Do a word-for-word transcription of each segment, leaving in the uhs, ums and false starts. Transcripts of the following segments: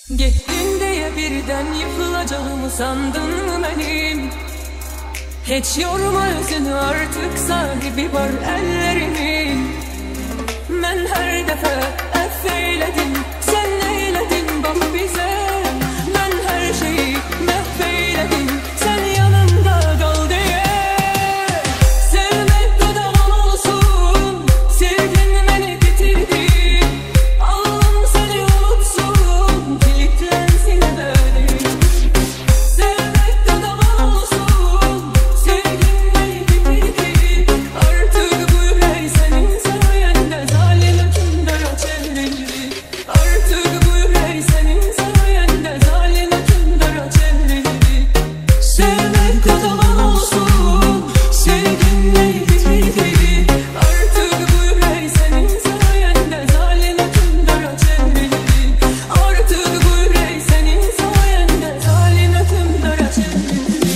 Gittin diye birden yıkılacağımı sandın mı benim? Hiç yorma özünü, artık sahibi var ellerimin. Ben her defa affeyledim, sen neyledin bak bize. Ben her şeyi mahveyledim, sen yanımda kal diye. Sevmek kadar olsun, sevgin beni bitirdi. Allah'ım seni unutsun, kilitlensin ebedi. Sevmek kadar olsun, sevgin beni bitirdi. Artık bu yürek senin sayende zalim hükümdara çevrildi. Artık bu yürek senin sayende zalim hükümdara çevrildi. Sevmek kadar olsun, sevgin beni bitirdi. Artık bu yürek senin sayende zalim hükümdara çevrildi. Artık bu yürek senin sayende zalim hükümdara çevrildi.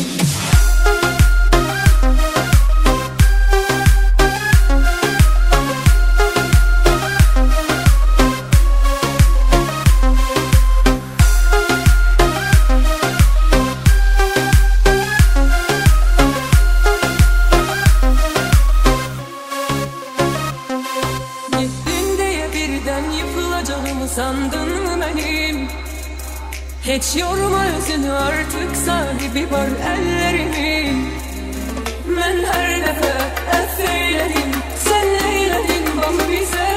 Gittin diye birden yıkılacağımı sandın mı benim? Hiç yorma özünü, artık sahibi var ellerimin. Ben her defa affeyledim, sen neyledin bak bize.